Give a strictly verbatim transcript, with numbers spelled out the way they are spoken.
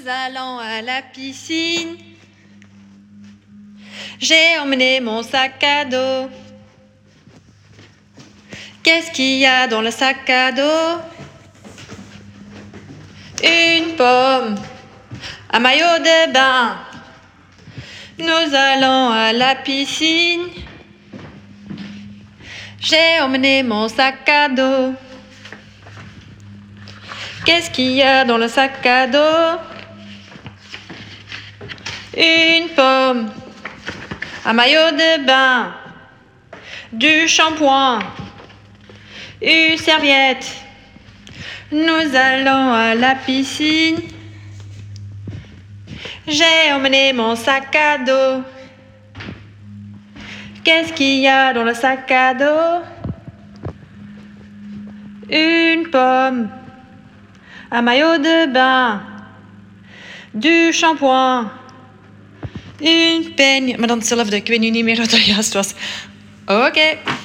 Nous allons à la piscine. J'ai emmené mon sac à dos. Qu'est-ce qu'il y a dans le sac à dos? Une pomme, un maillot de bain. Nous allons à la piscine. J'ai emmené mon sac à dos. Qu'est-ce qu'il y a dans le sac à dos? Une pomme, un maillot de bain, du shampoing, une serviette. Nous allons à la piscine. J'ai emmené mon sac à dos. Qu'est-ce qu'il y a dans le sac à dos? Une pomme, un maillot de bain, du shampoing, une peigne. Maar dan hetzelfde, ik weet nu niet meer wat er juist was. Oké. Okay.